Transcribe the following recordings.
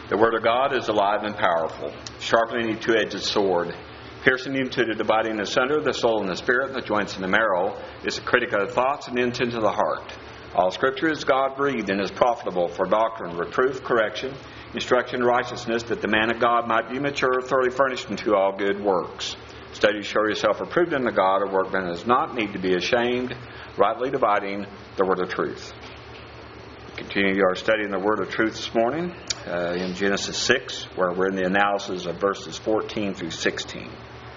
The Word of God is alive and powerful, sharper than any two-edged sword, piercing into the dividing asunder the soul and the spirit, the joints and the marrow, is a critic of the thoughts and intents of the heart. All Scripture is God-breathed and is profitable for doctrine, reproof, correction, instruction in righteousness, that the man of God might be mature, thoroughly furnished unto all good works. Study to show yourself approved unto God, a workman that does not need to be ashamed, rightly dividing the word of truth. We continue our study in the word of truth this morning in Genesis 6, where we're in the analysis of verses 14 through 16.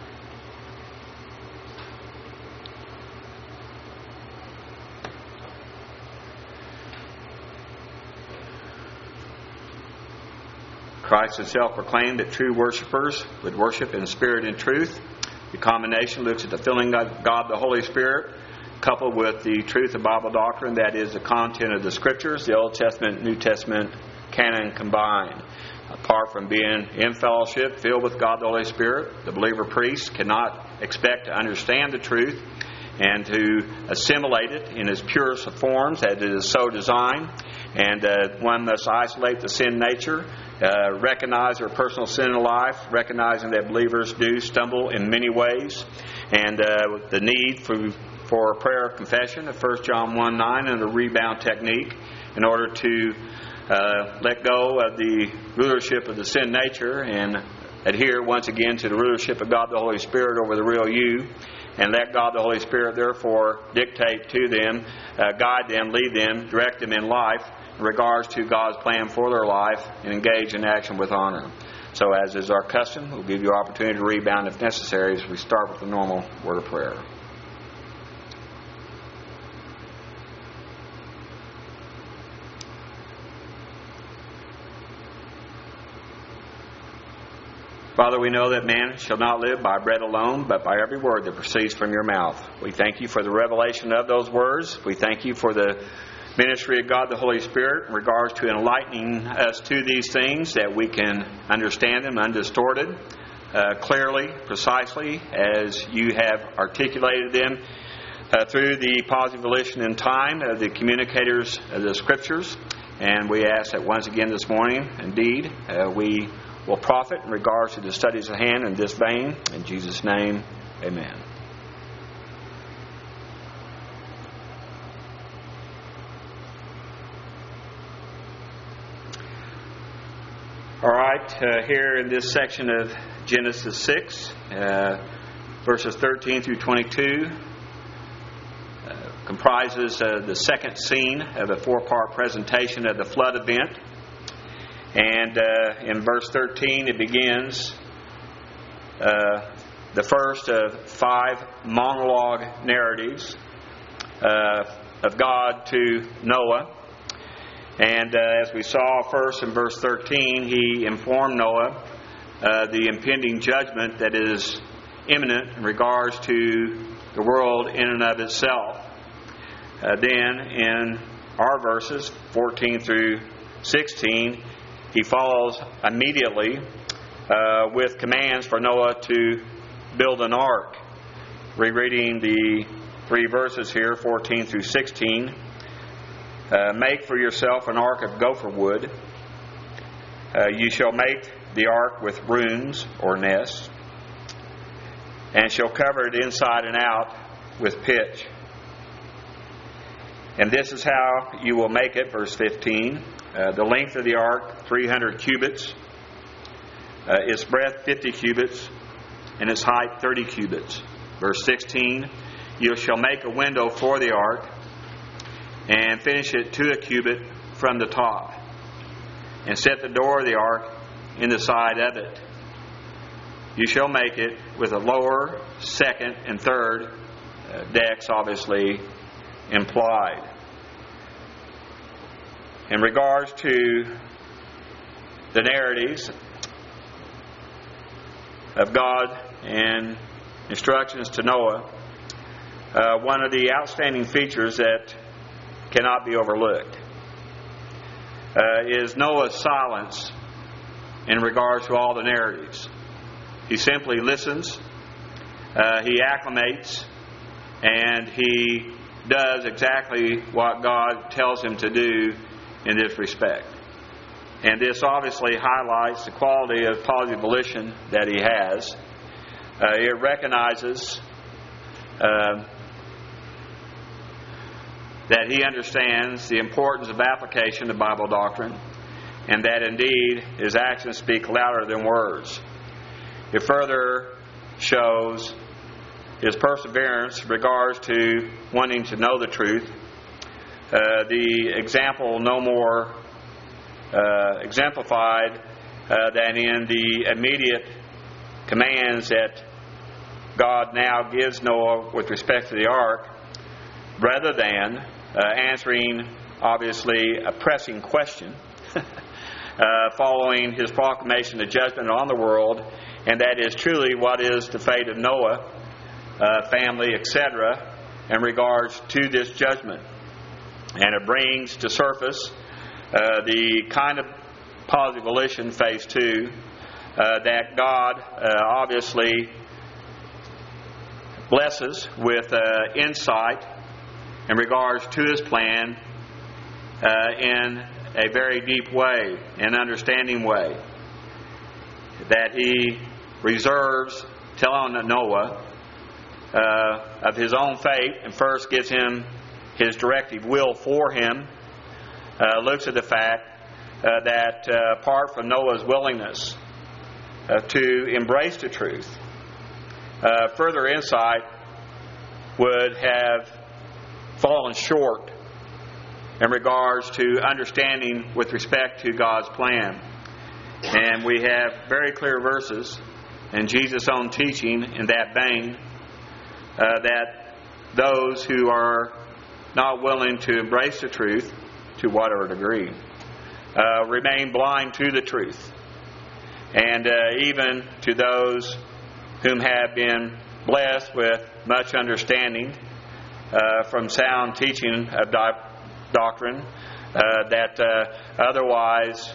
Christ himself proclaimed that true worshipers would worship in spirit and truth. The combination looks at the filling of God the Holy Spirit, coupled with the truth of Bible doctrine, that is, the content of the Scriptures, the Old Testament, New Testament canon combined. Apart from being in fellowship, filled with God the Holy Spirit, the believer priest cannot expect to understand the truth and to assimilate it in its purest of forms as it is so designed. And one must isolate the sin nature, recognize their personal sin in life, recognizing that believers do stumble in many ways, and the need for prayer of confession of 1 John 1:9 and the rebound technique in order to let go of the rulership of the sin nature and adhere once again to the rulership of God the Holy Spirit over the real you, and let God the Holy Spirit therefore dictate to them, guide them, lead them, direct them in life in regards to God's plan for their life, and engage in action with honor. So as is our custom, we'll give you opportunity to rebound if necessary as we start with the normal word of prayer. Father, we know that man shall not live by bread alone, but by every word that proceeds from your mouth. We thank you for the revelation of those words. We thank you for the ministry of God the Holy Spirit in regards to enlightening us to these things, that we can understand them undistorted, clearly, precisely, as you have articulated them through the positive volition and time of the communicators of the Scriptures. And we ask that once again this morning, indeed, we will profit in regards to the studies at hand in this vein. In Jesus' name, amen. All right, here in this section of Genesis 6, verses 13 through 22, comprises the second scene of a four-part presentation of the flood event. And in verse 13 it begins the first of 5 monologue narratives of God to Noah. And as we saw first in verse 13, he informed Noah the impending judgment that is imminent in regards to the world in and of itself. Then in our verses 14 through 16, he follows immediately with commands for Noah to build an ark. Rereading the 3 verses here, 14 through 16. Make for yourself an ark of gopher wood. You shall make the ark with rooms or nests, and shall cover it inside and out with pitch. And this is how you will make it, verse 15. The length of the ark, 300 cubits. Its breadth, 50 cubits. And its height, 30 cubits. Verse 16. You shall make a window for the ark, and finish it to a cubit from the top, and set the door of the ark in the side of it. You shall make it with a lower, second, and third decks, obviously implied. In regards to the narratives of God and instructions to Noah, one of the outstanding features that cannot be overlooked is Noah's silence in regards to all the narratives. He simply listens, he acclimates, and he does exactly what God tells him to do in this respect. And this obviously highlights the quality of positive volition that he has. It recognizes that he understands the importance of application of Bible doctrine, and that indeed his actions speak louder than words. It further shows his perseverance in regards to wanting to know the truth. The example no more exemplified than in the immediate commands that God now gives Noah with respect to the ark, rather than answering, obviously, a pressing question following his proclamation of judgment on the world, and that is truly what is the fate of Noah, family, etc., in regards to this judgment. And it brings to surface the kind of positive volition, phase 2, that God obviously blesses with insight in regards to his plan in a very deep way, an understanding way, that he reserves telling Noah of his own fate, and first gives him his directive will for him, looks at the fact that apart from Noah's willingness to embrace the truth, further insight would have fallen short in regards to understanding with respect to God's plan. And we have very clear verses in Jesus' own teaching in that vein, that those who are not willing to embrace the truth, to whatever degree, remain blind to the truth. And even to those whom have been blessed with much understanding from sound teaching of doctrine, that otherwise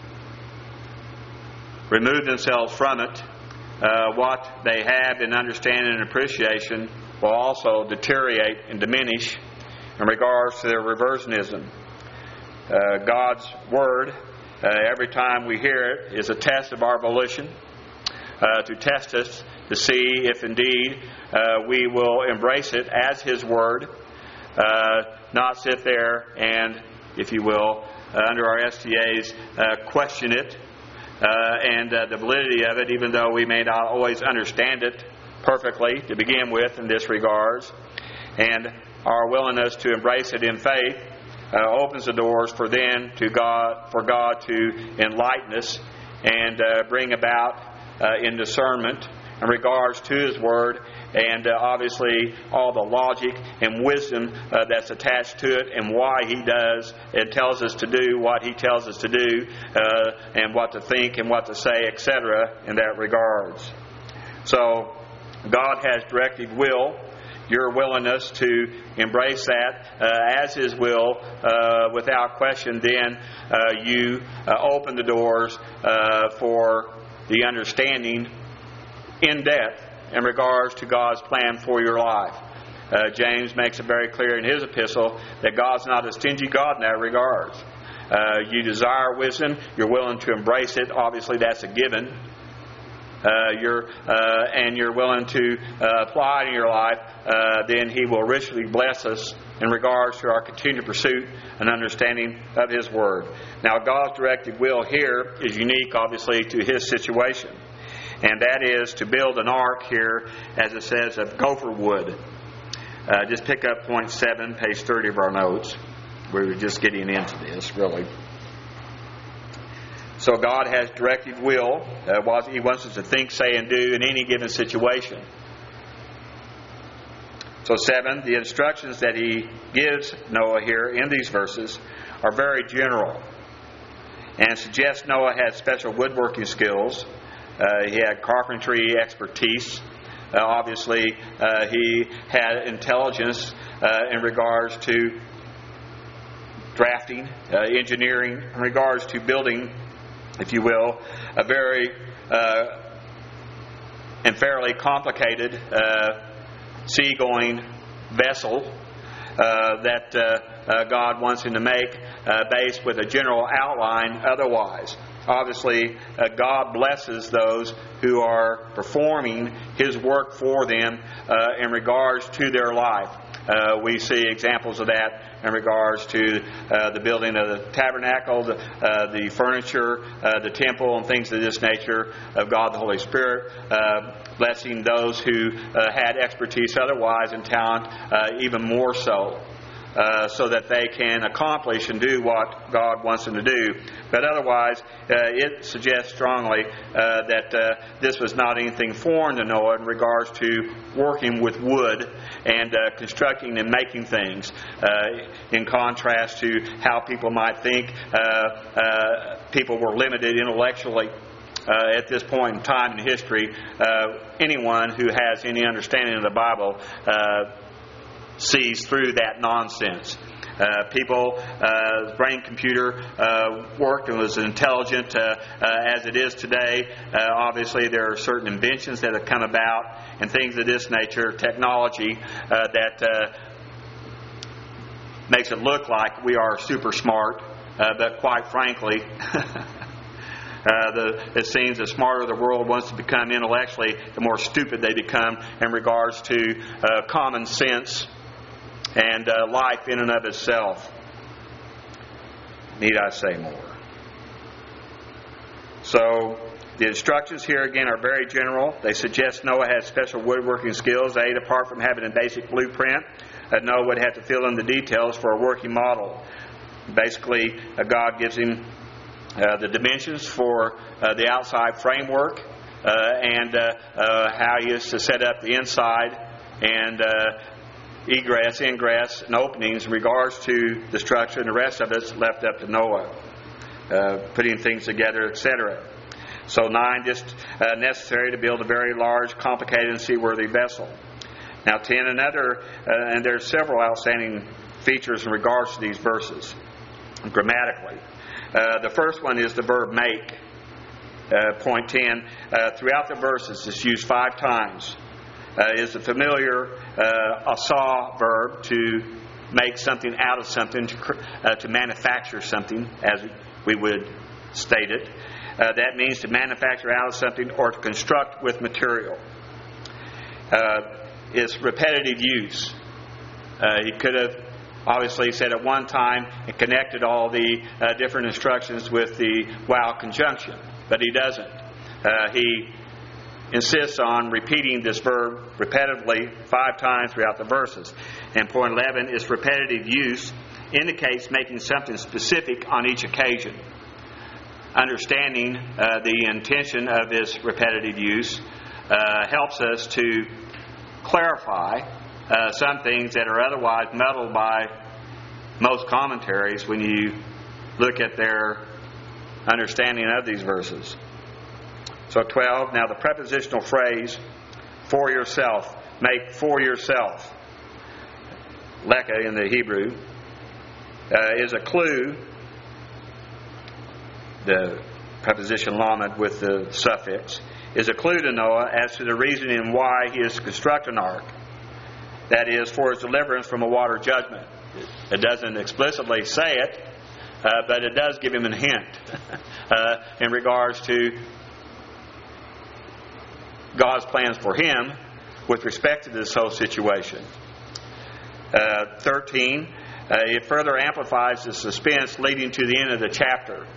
remove themselves from it, what they have in understanding and appreciation will also deteriorate and diminish in regards to their reversionism. God's Word, every time we hear it, is a test of our volition, to test us to see if indeed we will embrace it as His Word, not sit there and, if you will, under our STAs, question it and the validity of it, even though we may not always understand it perfectly to begin with in this regards. And our willingness to embrace it in faith opens the doors for God to enlighten us and bring about in discernment in regards to His Word, and obviously all the logic and wisdom that's attached to it, and why He does and tells us to do what He tells us to do, and what to think and what to say, etc. in that regards. So God has directive will. Your willingness to embrace that as His will without question, then you open the doors for the understanding in depth in regards to God's plan for your life. James makes it very clear in his epistle that God's not a stingy God in that regards. You desire wisdom, you're willing to embrace it. Obviously, that's a given. You're willing to apply it in your life, then He will richly bless us in regards to our continued pursuit and understanding of His Word. Now, God's directive will here is unique, obviously, to His situation. And that is to build an ark here, as it says, of gopher wood. Just pick up point 7, page 30 of our notes. We were just getting into this, really. So God has directive will, what He wants us to think, say, and do in any given situation. So 7, the instructions that He gives Noah here in these verses are very general, and suggest Noah had special woodworking skills. He had carpentry expertise. Obviously, he had intelligence in regards to drafting, engineering, in regards to building, if you will, a very and fairly complicated seagoing vessel that God wants him to make based with a general outline otherwise. Obviously, God blesses those who are performing His work for them in regards to their life. We see examples of that in regards to the building of the tabernacle, the furniture, the temple, and things of this nature of God the Holy Spirit, blessing those who had expertise otherwise and talent even more so. So that they can accomplish and do what God wants them to do. But otherwise, it suggests strongly that this was not anything foreign to Noah in regards to working with wood and constructing and making things. In contrast to how people might think people were limited intellectually. At this point in time in history, anyone who has any understanding of the Bible sees through that nonsense. People's brain computer worked and was intelligent as it is today. Obviously, there are certain inventions that have come about and things of this nature, technology, that makes it look like we are super smart, but quite frankly, it seems the smarter the world wants to become intellectually, the more stupid they become in regards to common sense and life in and of itself. Need I say more? So, the instructions here again are very general. They suggest Noah had special woodworking skills. Apart from having a basic blueprint, Noah would have to fill in the details for a working model. Basically, God gives him the dimensions for the outside framework and how he is to set up the inside and egress, ingress, and openings in regards to the structure, and the rest of it's left up to Noah, putting things together, etc. So 9, just necessary to build a very large, complicated, and seaworthy vessel. Now 10, and there's several outstanding features in regards to these verses, grammatically. The first one is the verb make. Point 10, throughout the verses, it's used 5 times. Is the familiar asa verb to make something out of something, to manufacture something, as we would state it. That means to manufacture out of something or to construct with material. It's repetitive use. He could have obviously said at one time and connected all the different instructions with the while conjunction, but he doesn't. He insists on repeating this verb repetitively 5 times throughout the verses. And point 11 is repetitive use indicates making something specific on each occasion. Understanding the intention of this repetitive use helps us to clarify some things that are otherwise muddled by most commentaries when you look at their understanding of these verses. So 12, now the prepositional phrase, for yourself, make for yourself, leka in the Hebrew, is a clue, the preposition lamed with the suffix, is a clue to Noah as to the reasoning why he is to construct an ark. That is, for his deliverance from a water judgment. It doesn't explicitly say it, but it does give him a hint in regards to God's plans for him with respect to this whole situation. 13, it further amplifies the suspense leading to the end of the chapter.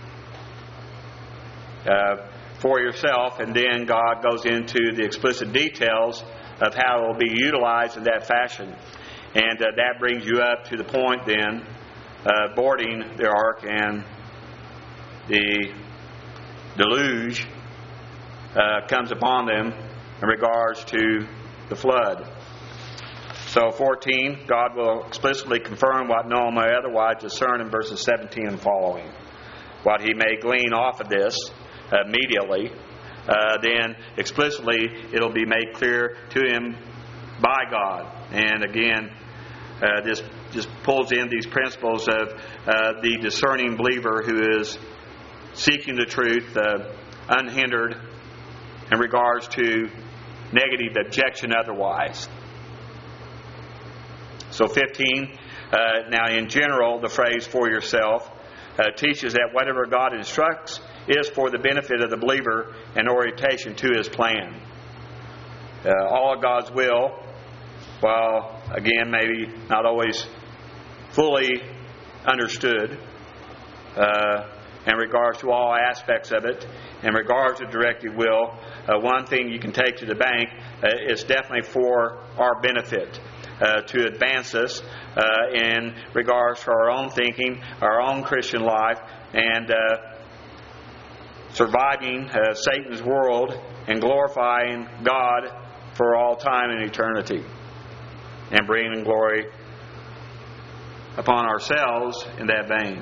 For yourself, and then God goes into the explicit details of how it will be utilized in that fashion. And that brings you up to the point then, boarding the ark and the deluge comes upon them in regards to the flood. So 14, God will explicitly confirm what Noah may otherwise discern in verses 17 and following. What he may glean off of this immediately, then explicitly it'll be made clear to him by God. And again, this just pulls in these principles of the discerning believer who is seeking the truth unhindered in regards to negative objection otherwise. So 15, Now, in general, the phrase "for yourself" teaches that whatever God instructs is for the benefit of the believer and orientation to His plan. All of God's will, while again maybe not always fully understood in regards to all aspects of it, in regards to directive will, one thing you can take to the bank is definitely for our benefit, to advance us in regards to our own thinking, our own Christian life, and surviving Satan's world and glorifying God for all time and eternity, and bringing glory upon ourselves in that vein.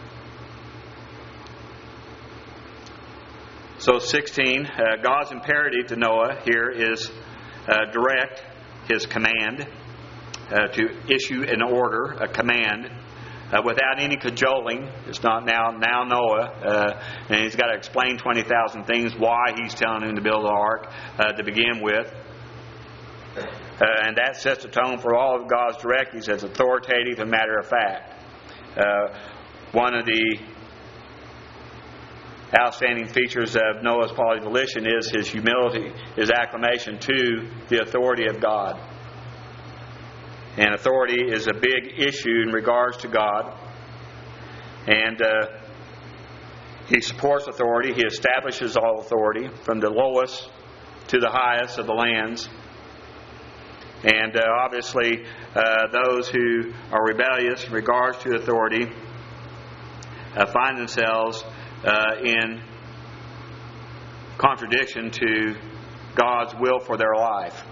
So 16, God's imperative to Noah here is direct, His command, to issue an order, a command, without any cajoling. It's not now Noah, and he's got to explain 20,000 things why he's telling him to build an ark to begin with. And that sets the tone for all of God's directives as authoritative and matter of fact. One of the outstanding features of Noah's polyvolition is his humility, his acclamation to the authority of God. And authority is a big issue in regards to God. And He supports authority. He establishes all authority from the lowest to the highest of the lands. And obviously, those who are rebellious in regards to authority find themselves in contradiction to God's will for their life.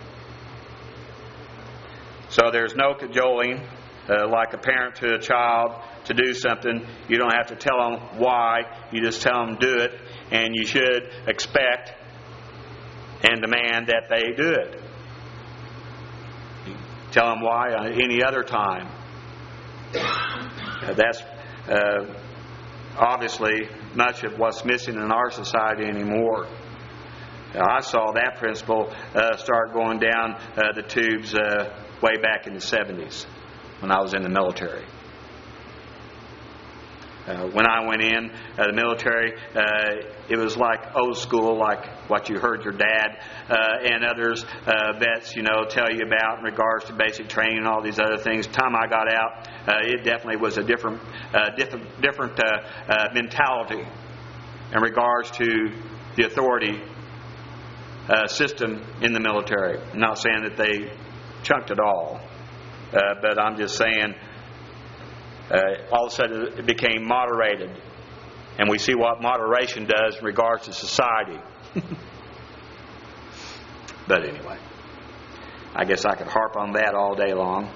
So there's no cajoling like a parent to a child to do something. You don't have to tell them why. You just tell them do it, and you should expect and demand that they do it. Tell them why any other time. That's obviously much of what's missing in our society anymore. I saw that principle start going down the tubes way back in the 70s when I was in the military. When I went in the military, it was like old school, like what you heard your dad and others vets, tell you about in regards to basic training and all these other things. The time I got out, it definitely was a different mentality in regards to the authority system in the military. I'm not saying that they chunked it all, but I'm just saying all of a sudden it became moderated, and we see what moderation does in regards to society. But anyway, I guess I could harp on that all day long.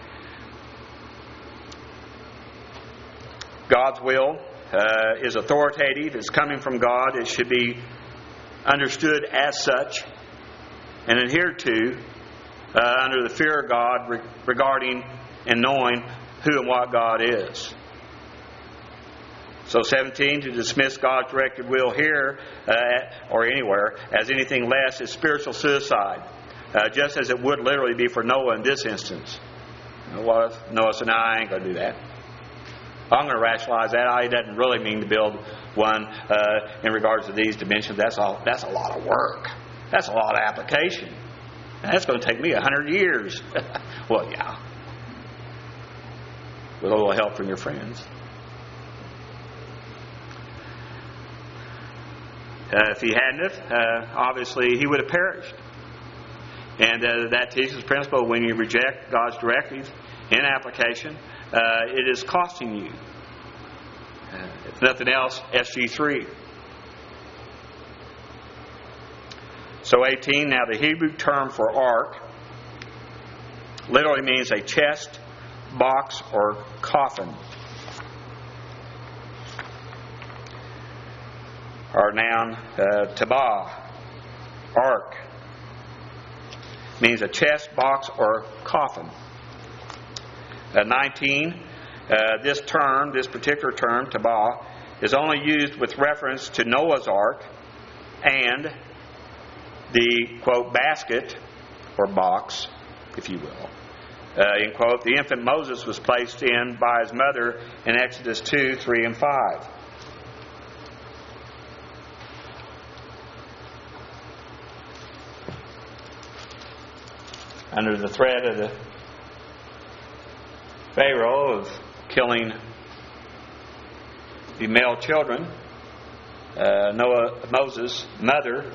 God's will is authoritative. It's coming from God. It should be understood as such and adhered to under the fear of God regarding and knowing who and what God is. So 17, to dismiss God's directed will here or anywhere as anything less is spiritual suicide, just as it would literally be for Noah in this instance. Noah said, "No, I ain't going to do that. I'm going to rationalize that. It doesn't really mean to build one in regards to these dimensions. That's a lot of work. That's a lot of application. That's going to take me 100 years. Well, yeah. With a little help from your friends. If he hadn't, obviously he would have perished. And that teaches the principle: when you reject God's directive in application, it is costing you. If nothing else, SG3. So 18, now the Hebrew term for ark literally means a chest, box, or coffin. Our noun, tabah, ark, means a chest, box, or coffin. 19, this particular term, tabah, is only used with reference to Noah's ark and the, quote, basket, or box, if you will, End quote. The infant Moses was placed in by his mother in Exodus 2, 3, and 5. Under the threat of the Pharaoh of killing the male children, Moses' mother,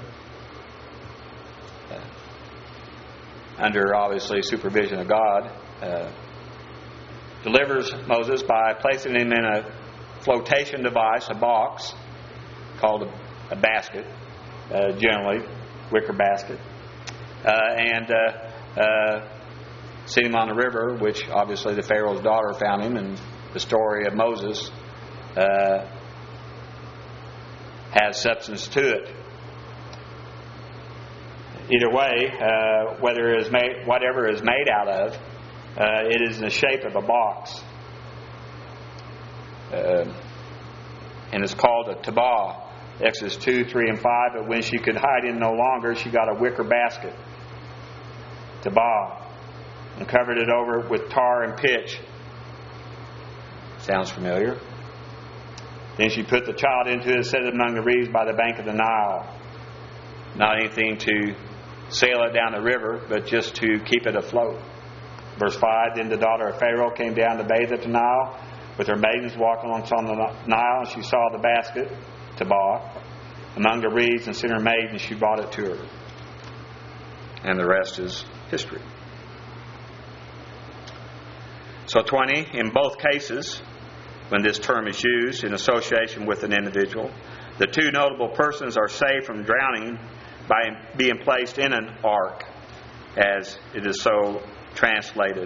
under obviously supervision of God, delivers Moses by placing him in a flotation device, a box called a basket, generally wicker basket, and set him on the river, which obviously the Pharaoh's daughter found him, and the story of Moses has substance to it. Either way, whatever is made out of, it is in the shape of a box, and it's called a tabah. Exodus 2, 3, and 5. But when she could hide in no longer, she got a wicker basket, tabah, and covered it over with tar and pitch. Sounds familiar. Then she put the child into it, set it among the reeds by the bank of the Nile. Not anything to sail it down the river, but just to keep it afloat. Verse 5, then the daughter of Pharaoh came down to bathe at the Nile with her maidens walking on the Nile, and she saw the basket, tabah, among the reeds, and sent her maid, and she brought it to her. And the rest is history. So 20, in both cases, when this term is used in association with an individual, the two notable persons are saved from drowning by being placed in an ark, as it is so translated.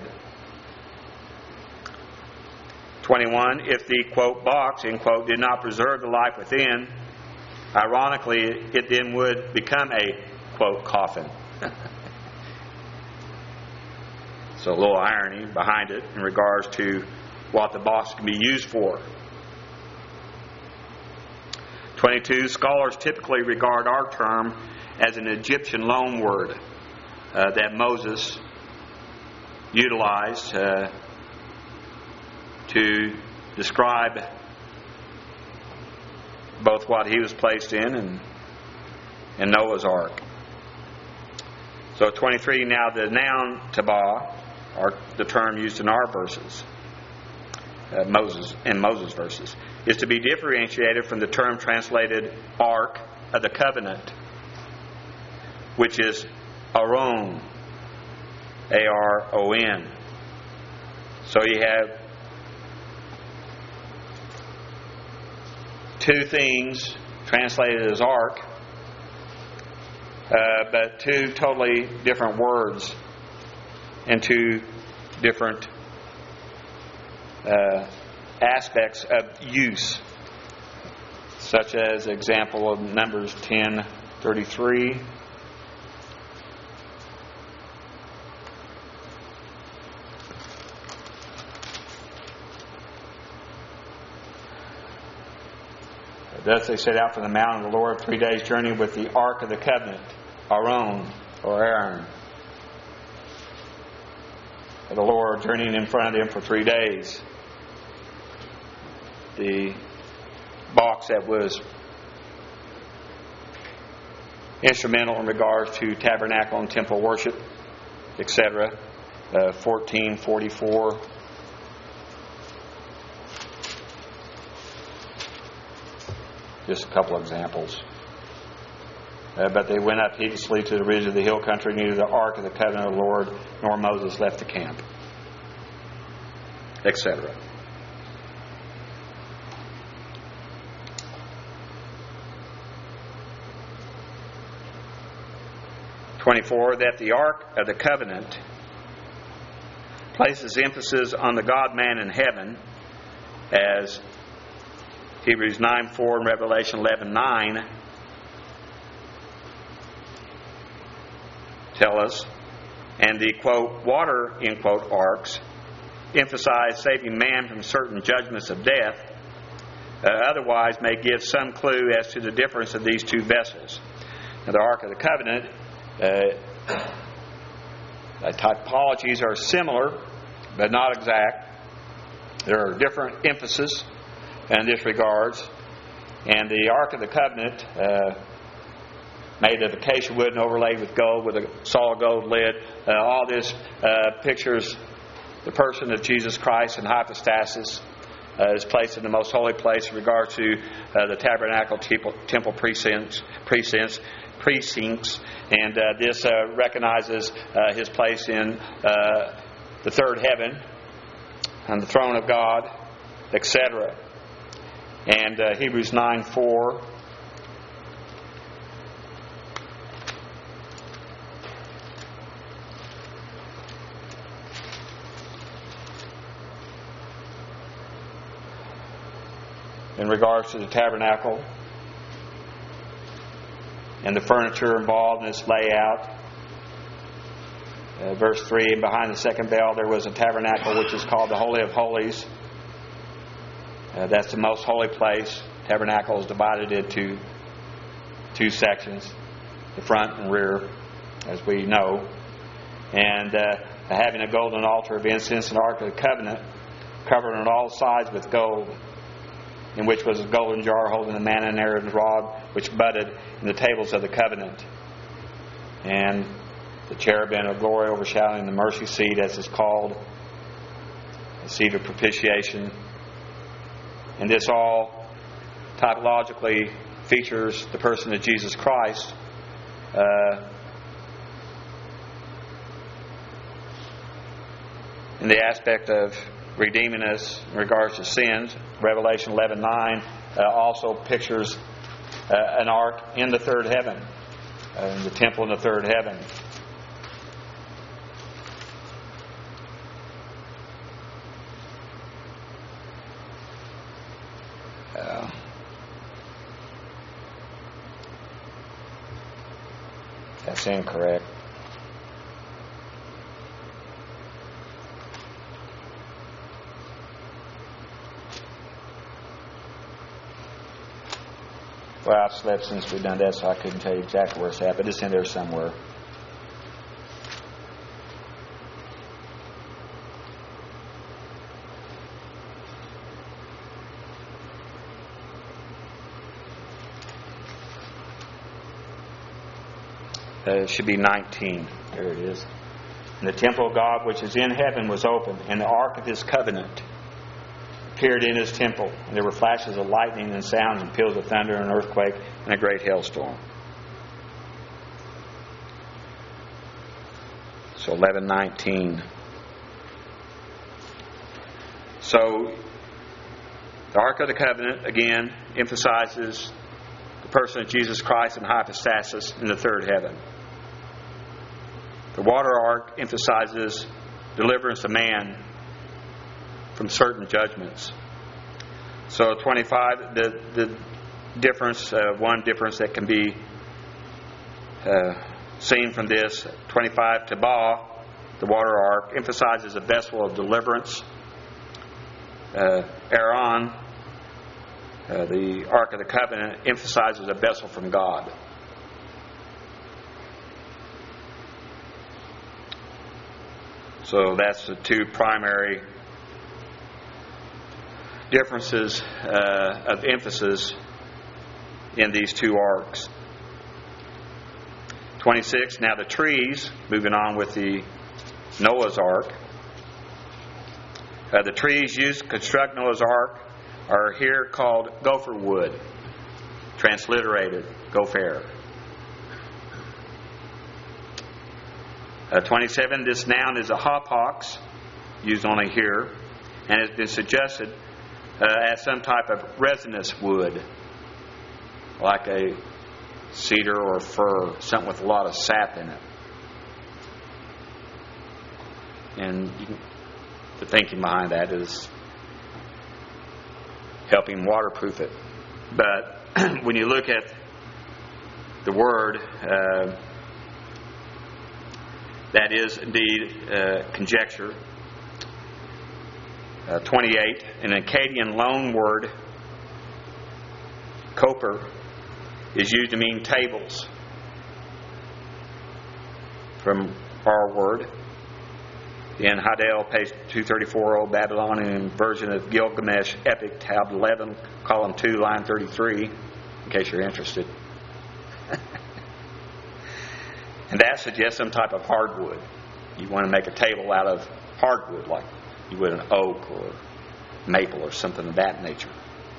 21, if the, quote, box, end quote, did not preserve the life within, ironically, it then would become a, quote, coffin. So a little irony behind it in regards to what the box can be used for. 22, scholars typically regard our term as an Egyptian loan word that Moses utilized to describe both what he was placed in and Noah's Ark. So 23, now the noun tabah, or the term used in our verses, Moses' verses, is to be differentiated from the term translated Ark of the Covenant, which is Aron, A-R-O-N. So you have two things translated as ark, but two totally different words and two different aspects of use, such as example of Numbers 10:33. Thus they set out from the mountain of the Lord 3 days' journey with the Ark of the Covenant, Aron, or Aaron, of the Lord, journeying in front of them for 3 days. The box that was instrumental in regards to tabernacle and temple worship, etc. 14:44. Just a couple of examples. But they went up heedlessly to the ridge of the hill country, neither the ark of the covenant of the Lord nor Moses left the camp, etc. That the ark of the covenant places emphasis on the God-man in heaven, as Hebrews 9:4 and Revelation 11:9 tell us, and the, quote, water, end quote, arks emphasize saving man from certain judgments of death, otherwise may give some clue as to the difference of these two vessels. Now, the Ark of the Covenant The typologies are similar, but not exact. There are different emphasis in this regards. And the Ark of the Covenant, made of acacia wood and overlaid with gold, with a solid gold lid. All this pictures the person of Jesus Christ in hypostasis. Is placed in the most holy place in regard to the tabernacle, temple precincts, and this recognizes his place in the third heaven, on the throne of God, etc. And Hebrews 9:4. In regards to the tabernacle and the furniture involved in its layout. Verse 3, and behind the second veil there was a tabernacle which is called the Holy of Holies. That's the most holy place. Tabernacle is divided into two sections, the front and rear, as we know. And having a golden altar of incense and Ark of the Covenant, covered on all sides with gold, in which was a golden jar holding the manna and Aaron's rod, which budded in the tables of the covenant. And the cherubim of glory overshadowing the mercy seat, as is called, the seat of propitiation. And this all typologically features the person of Jesus Christ. In the aspect of redeeming us in regards to sins. Revelation 11:9 also pictures an ark in the third heaven, in the temple in the third heaven. That's incorrect. Well, I've slept since we've done that, so I couldn't tell you exactly where it's at, but it's in there somewhere. It should be 19. There it is. And the temple of God which is in heaven was opened, and the ark of His covenant appeared in His temple. And there were flashes of lightning and sounds and peals of thunder and an earthquake and a great hailstorm. So 11:19. So the Ark of the Covenant again emphasizes the person of Jesus Christ in hypostasis in the third heaven. The water ark emphasizes deliverance of man from certain judgments. So 25, the difference, one difference that can be seen from this, 25, Tabah, the water ark, emphasizes a vessel of deliverance. Aaron, the Ark of the Covenant, emphasizes a vessel from God. So that's the two primary differences of emphasis in these two arks. 26, now the trees, moving on with the Noah's Ark. The trees used to construct Noah's Ark are here called gopher wood, transliterated, gopher. 27, this noun is a hapax, used only here, and has been suggested as some type of resinous wood, like a cedar or fir, something with a lot of sap in it. And the thinking behind that is helping waterproof it. But when you look at the word, that is indeed conjecture. 28, an Akkadian loan word, koper, is used to mean tables from our word. In Hadel, page 234, Old Babylonian version of Gilgamesh Epic, tab 11, column 2, line 33, in case you're interested. And that suggests some type of hardwood. You want to make a table out of hardwood, like you would an oak or maple or something of that nature.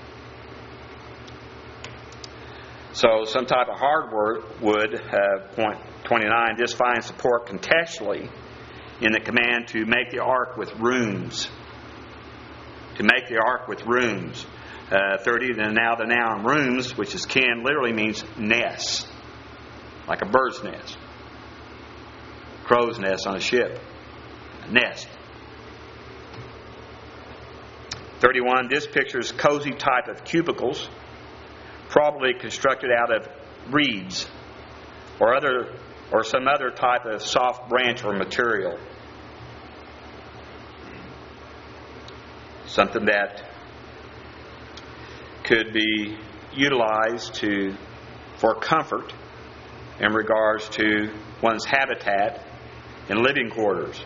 So some type of hardwood, point 29, this finds support contextually in the command to make the ark with rooms. To make the ark with rooms. 30, then now the noun rooms, which is kin, literally means nest. Like a bird's nest. Crow's nest on a ship. A nest. 31, this pictures cozy type of cubicles, probably constructed out of reeds or some other type of soft branch or material. Something that could be utilized for comfort in regards to one's habitat and living quarters.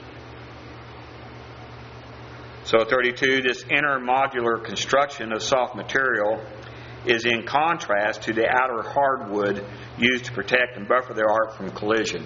So 32, this inner modular construction of soft material is in contrast to the outer hardwood used to protect and buffer the ark from collision.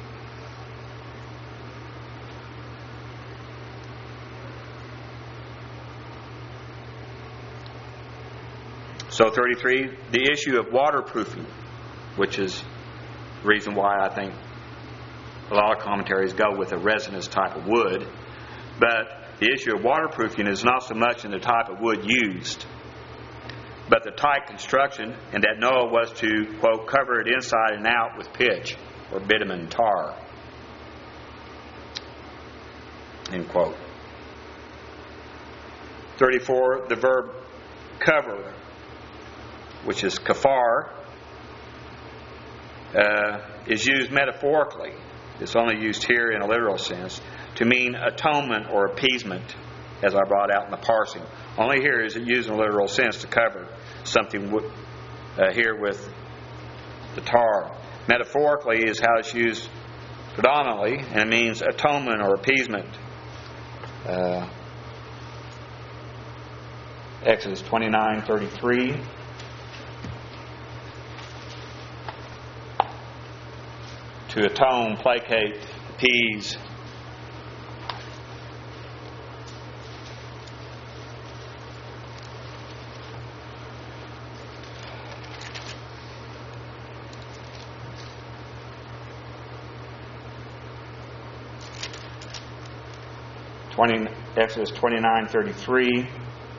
So 33, the issue of waterproofing, which is the reason why I think a lot of commentaries go with a resinous type of wood. But the issue of waterproofing is not so much in the type of wood used, but the tight construction, and that Noah was to, quote, cover it inside and out with pitch or bitumen tar, end quote. 34, the verb cover, which is kafar, is used metaphorically. It's only used here in a literal sense to mean atonement or appeasement, as I brought out in the parsing. Only here is it used in a literal sense to cover something here with the tar. Metaphorically is how it's used predominantly, and it means atonement or appeasement. Exodus 29:33. To atone, placate, appease. Exodus 29:33.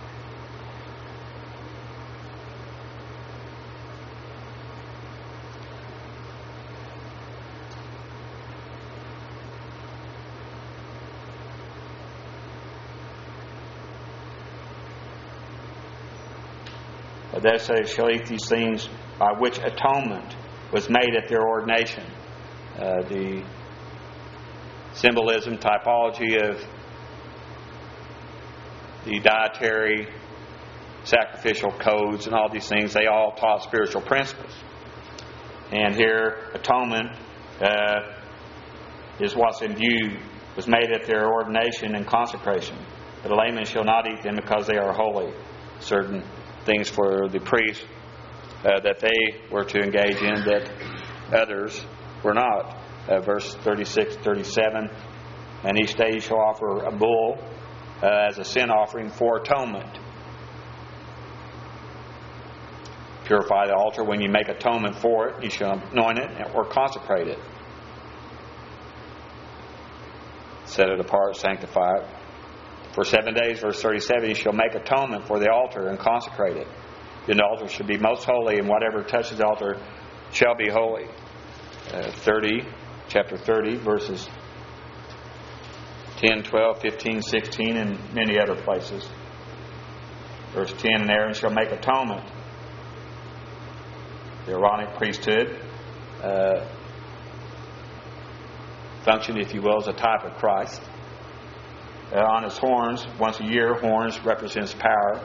They say, shall eat these things by which atonement was made at their ordination. The symbolism, typology of the dietary, sacrificial codes and all these things, they all taught spiritual principles. And here, atonement is what's in view, was made at their ordination and consecration. But a layman shall not eat them because they are holy. Certain things for the priests that they were to engage in that others were not. Verse 36, 37, and each day you shall offer a bull as a sin offering for atonement. Purify the altar. When you make atonement for it, you shall anoint it or consecrate it. Set it apart, sanctify it. For 7 days, verse 37, you shall make atonement for the altar and consecrate it. Then the altar should be most holy, and whatever touches the altar shall be holy. Chapter 30, verses 10, 12, 15, 16, and many other places. Verse 10, and Aaron shall make atonement. The Aaronic priesthood function, if you will, as a type of Christ. On his horns, once a year, horns represents power.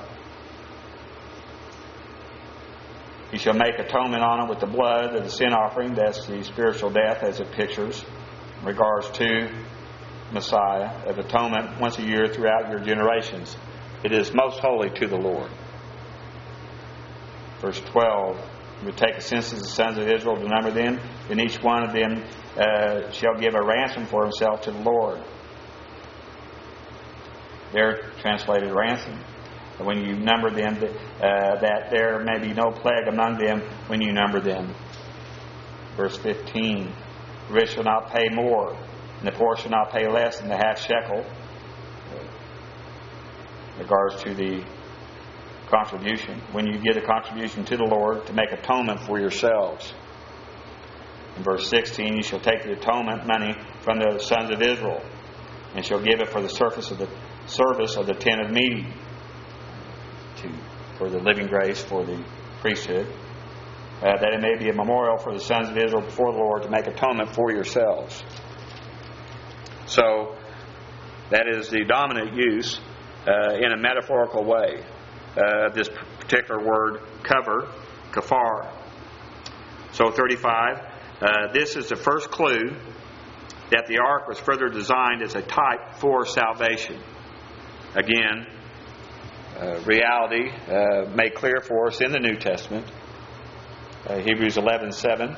He shall make atonement on it with the blood of the sin offering. That's the spiritual death as it pictures in regards to Messiah of atonement once a year throughout your generations. It is most holy to the Lord. Verse 12, you would take a census of the sons of Israel to number them, then each one of them shall give a ransom for himself to the Lord. They're translated ransom. And when you number them, that there may be no plague among them when you number them. Verse 15, the rich shall not pay more, and the poor shall not pay less than the half shekel. In regards to the contribution, when you give a contribution to the Lord to make atonement for yourselves. In verse 16, you shall take the atonement money from the sons of Israel, and shall give it for the service of the tent of meeting, for the living grace, for the priesthood, that it may be a memorial for the sons of Israel before the Lord to make atonement for yourselves. So, that is the dominant use in a metaphorical way. This particular word, cover, kafar. So 35, this is the first clue that the ark was further designed as a type for salvation. Again, reality made clear for us in the New Testament. Hebrews 11:7.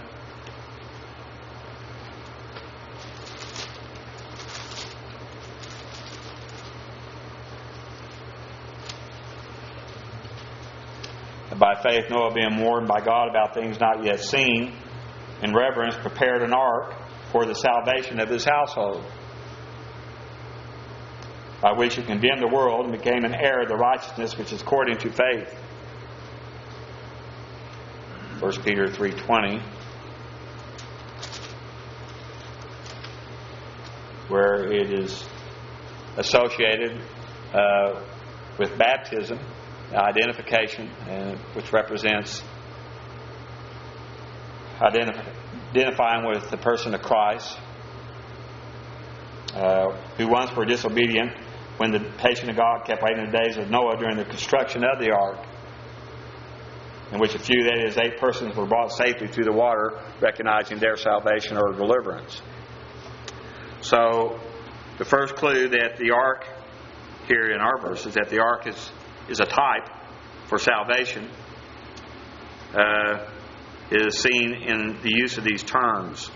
By faith Noah, being warned by God about things not yet seen, in reverence prepared an ark for the salvation of his household, by which he condemned the world and became an heir of the righteousness which is according to faith. 1 Peter 3:20, where it is associated with baptism, identification, which represents identifying with the person of Christ, who once were disobedient when the patient of God kept waiting the days of Noah during the construction of the ark, in which a few, that is 8 persons, were brought safely through the water, recognizing their salvation or deliverance. So, the first clue that the ark, here in our verse, is that the ark is a type for salvation, is seen in the use of these terms,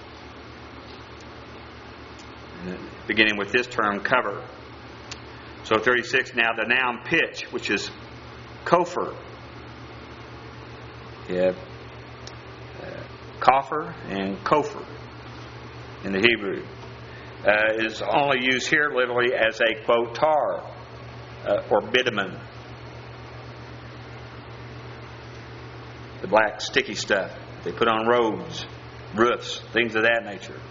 beginning with this term, cover. So 36, now the noun pitch, which is kofar. You have kafir and kofar in the Hebrew. Is only used here literally as a, quote, tar or bitumen. The black sticky stuff they put on roads, roofs, things of that nature.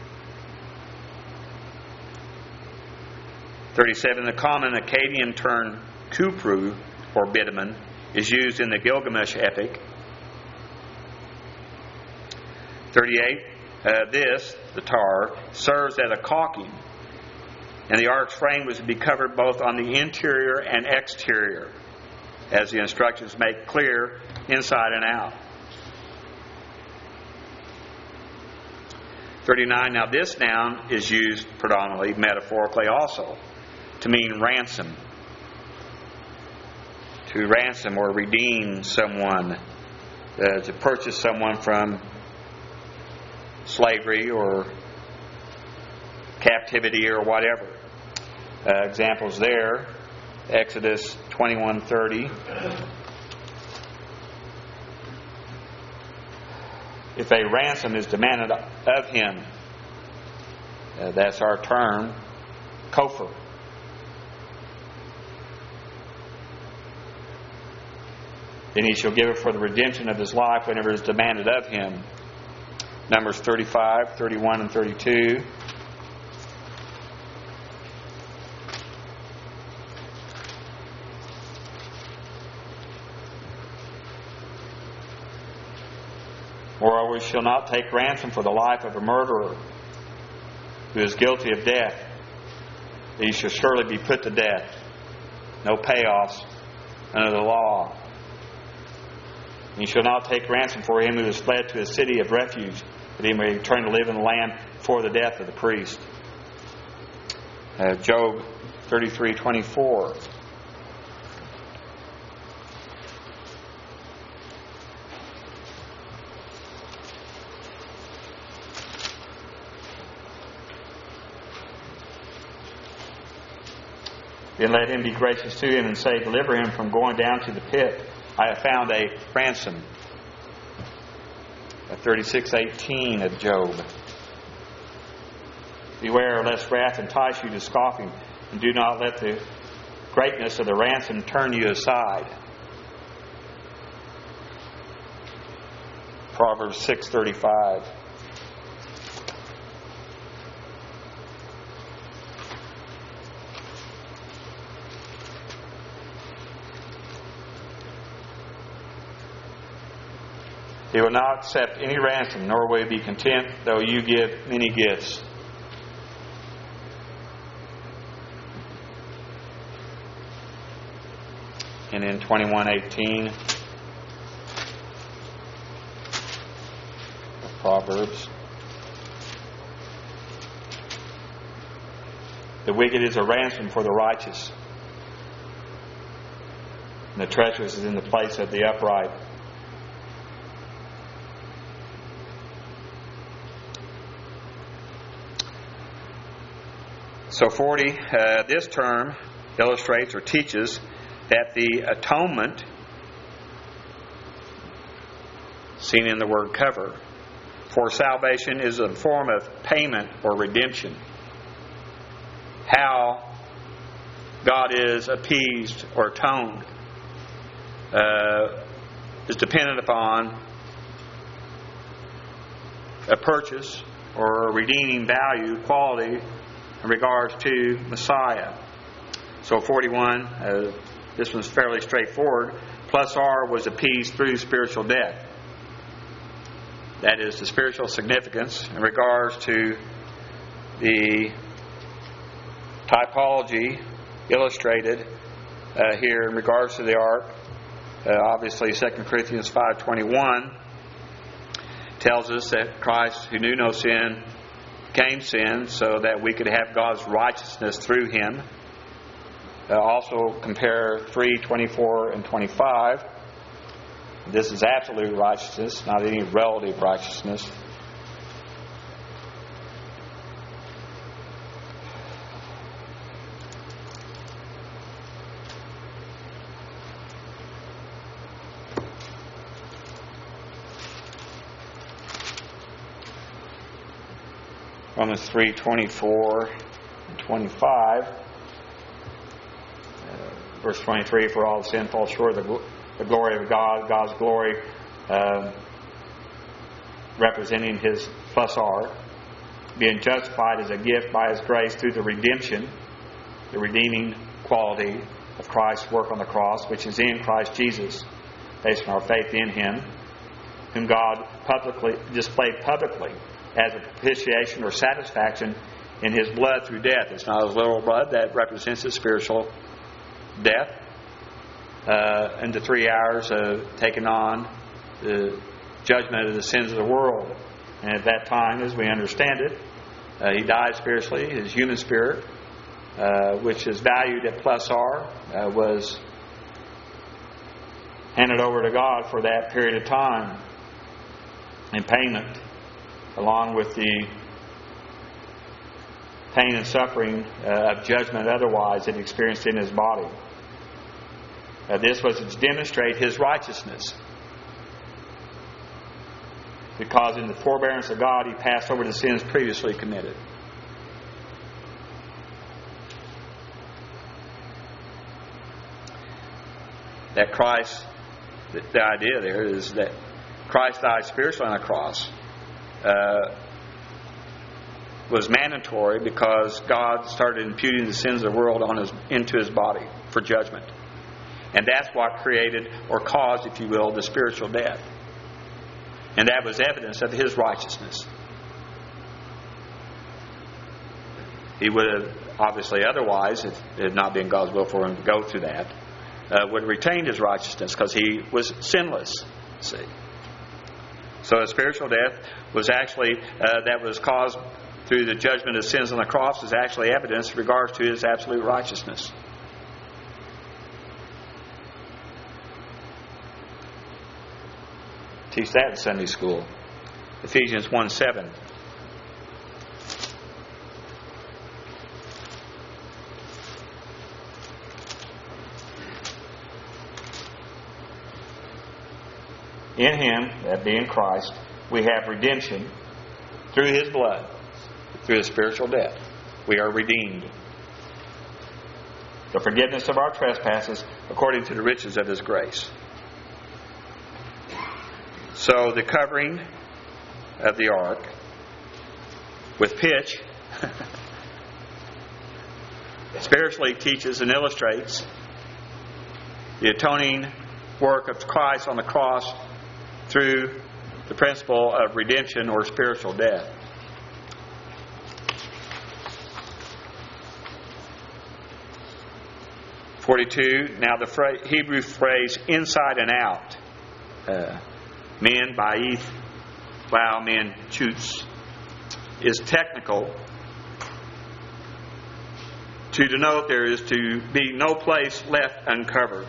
37, the common Akkadian term kupru, or bitumen, is used in the Gilgamesh epic. 38, this, the tar, serves as a caulking, and the ark's frame was to be covered both on the interior and exterior, as the instructions make clear, inside and out. 39, now this noun is used predominantly, metaphorically also, to mean ransom. To ransom or redeem someone, to purchase someone from slavery or captivity or whatever. Examples there, Exodus 21:30. If a ransom is demanded of him, that's our term, kofar. Then he shall give it for the redemption of his life whenever it is demanded of him. Numbers 35, 31, and 32. Moreover, you shall not take ransom for the life of a murderer who is guilty of death. He shall surely be put to death. No payoffs under the law. And you shall not take ransom for him who is fled to a city of refuge, that he may return to live in the land before the death of the priest. Job 33:24. Then let him be gracious to him and say, deliver him from going down to the pit. I have found a ransom. 36:18 of Job. Beware lest wrath entice you to scoffing, and do not let the greatness of the ransom turn you aside. Proverbs 6:35. He will not accept any ransom, nor will he be content, though you give many gifts. And in 21:18 of Proverbs, the wicked is a ransom for the righteous, and the treacherous is in the place of the upright. So 40, this term illustrates or teaches that the atonement, seen in the word cover, for salvation is a form of payment or redemption. How God is appeased or atoned is dependent upon a purchase or a redeeming value, quality, in regards to Messiah. So 41, this one's fairly straightforward. Plus R was appeased through spiritual death. That is the spiritual significance in regards to the typology illustrated here in regards to the ark. Obviously 2 Corinthians 5:21 tells us that Christ, who knew no sin, became sin so that we could have God's righteousness through him. Also compare 3:24 and 25. This is absolute righteousness, not any relative righteousness. Romans 3:24 and 25. Verse 23, for all sin falls short of the glory of God, God's glory representing his plus R, being justified as a gift by his grace through the redemption, the redeeming quality of Christ's work on the cross, which is in Christ Jesus, based on our faith in him, whom God displayed publicly as a propitiation or satisfaction in his blood through death. It's not his literal blood that represents his spiritual death, and the 3 hours of taking on the judgment of the sins of the world. And at that time, as we understand it, he died spiritually. His human spirit, which is valued at plus R, was handed over to God for that period of time in payment, along with the pain and suffering of judgment otherwise that he experienced in his body. This was to demonstrate his righteousness, because in the forbearance of God he passed over the sins previously committed. That Christ, the idea there is that Christ died spiritually on the cross was mandatory because God started imputing the sins of the world into his body for judgment. And that's what created or caused, if you will, the spiritual death. And that was evidence of his righteousness. He would have, obviously otherwise, if it had not been God's will for him to go through that, would have retained his righteousness because he was sinless. See? So a spiritual death was actually, that was caused through the judgment of sins on the cross is actually evidence in regards to His absolute righteousness. Teach that in Sunday school. Ephesians 1:7. In Him, that being Christ, we have redemption through His blood, through His spiritual death. We are redeemed. The forgiveness of our trespasses according to the riches of His grace. So the covering of the ark with pitch spiritually teaches and illustrates the atoning work of Christ on the cross through the principle of redemption or spiritual death. Now the Hebrew phrase inside and out, men ba'ith, plow, men chutz, is technical to denote there is to be no place left uncovered.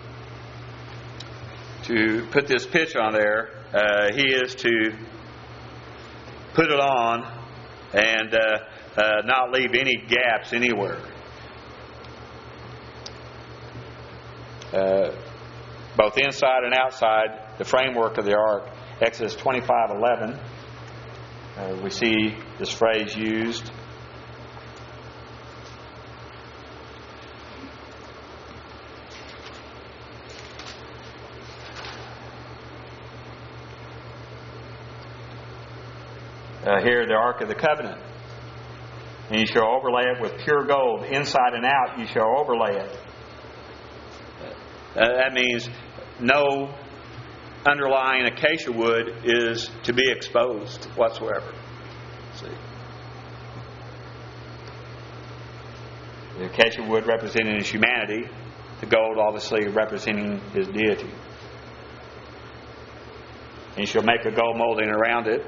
To put this pitch on there, he is to put it on and not leave any gaps anywhere. Both inside and outside the framework of the ark. Exodus 25:11, we see this phrase used. Here, the Ark of the Covenant. And you shall overlay it with pure gold. Inside and out you shall overlay it. That means no underlying acacia wood is to be exposed whatsoever. See? The acacia wood representing His humanity. The gold obviously representing His deity. And you shall make a gold molding around it.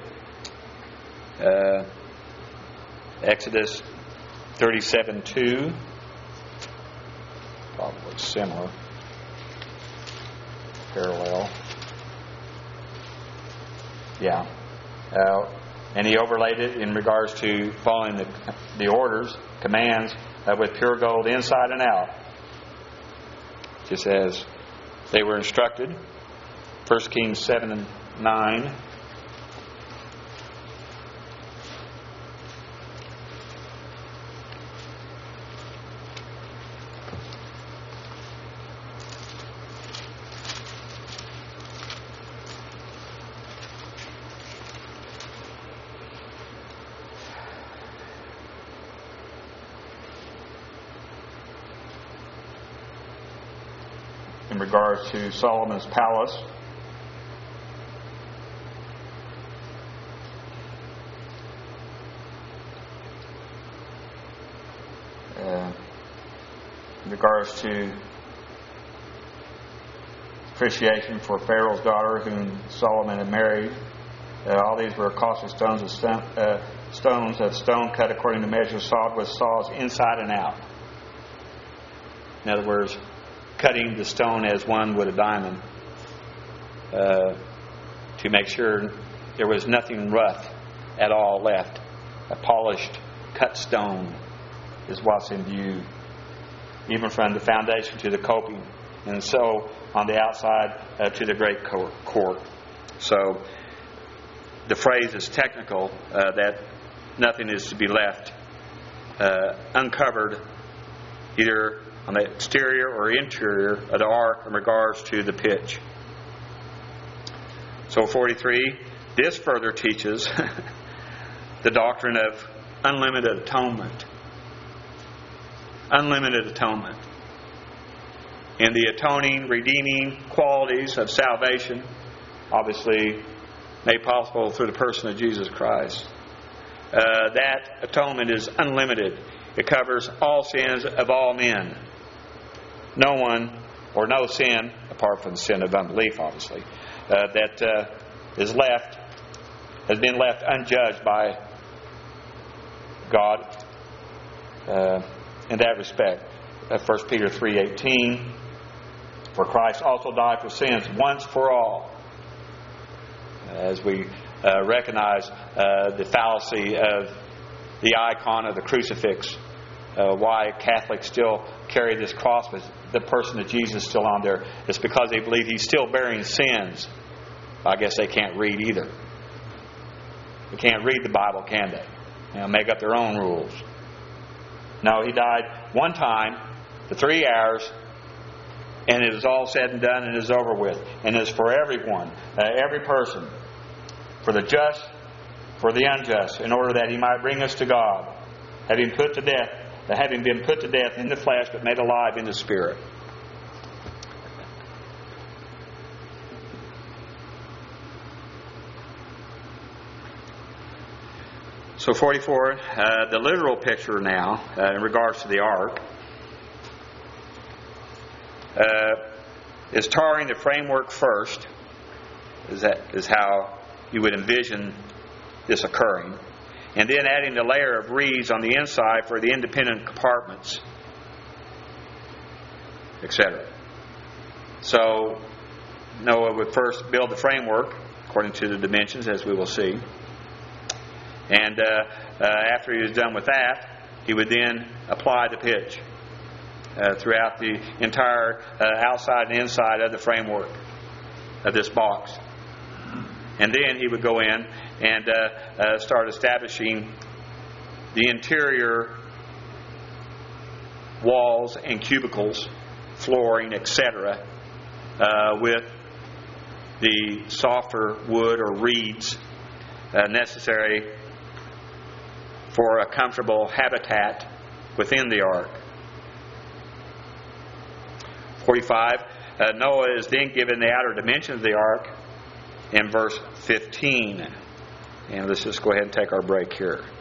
Exodus 37:2, probably similar, parallel. Yeah. And he overlaid it in regards to following the orders, commands, with pure gold inside and out. Just as they were instructed. 1 Kings 7:9. In regards to Solomon's palace, in regards to appreciation for Pharaoh's daughter whom Solomon had married, all these were costly stones of stone cut according to measure, sawed with saws inside and out. In other words, cutting the stone as one would a diamond, to make sure there was nothing rough at all left. A polished, cut stone is what's in view, even from the foundation to the coping, and so on the outside to the great court. So the phrase is technical, that nothing is to be left uncovered, either on the exterior or interior of the ark in regards to the pitch. So 43, this further teaches the doctrine of unlimited atonement. Unlimited atonement. And the atoning, redeeming qualities of salvation, obviously made possible through the person of Jesus Christ. That atonement is unlimited. It covers all sins of all men. No one or no sin, apart from the sin of unbelief, obviously, that has been left unjudged by God in that respect. 1 Peter 3:18, for Christ also died for sins once for all. As we recognize the fallacy of the icon of the crucifix, why Catholics still carry this cross with the person of Jesus still on there. It's because they believe He's still bearing sins. I guess they can't read either. They can't read the Bible, can they? Make up their own rules. No, He died one time for 3 hours, and it is all said and done, and it is over with. And it's for everyone, every person, for the just, for the unjust, in order that He might bring us to God, having been put to death in the flesh, but made alive in the Spirit. So 44, the literal picture now, in regards to the ark, is tarring the framework first. Is how you would envision this occurring. And then adding the layer of reeds on the inside for the independent compartments, etc. So Noah would first build the framework according to the dimensions, as we will see. And after he was done with that, he would then apply the pitch throughout the entire outside and inside of the framework of this box. And then he would go in and start establishing the interior walls and cubicles, flooring, etc., with the softer wood or reeds necessary for a comfortable habitat within the ark. 45, Noah is then given the outer dimension of the ark in verse 15. And let's just go ahead and take our break here.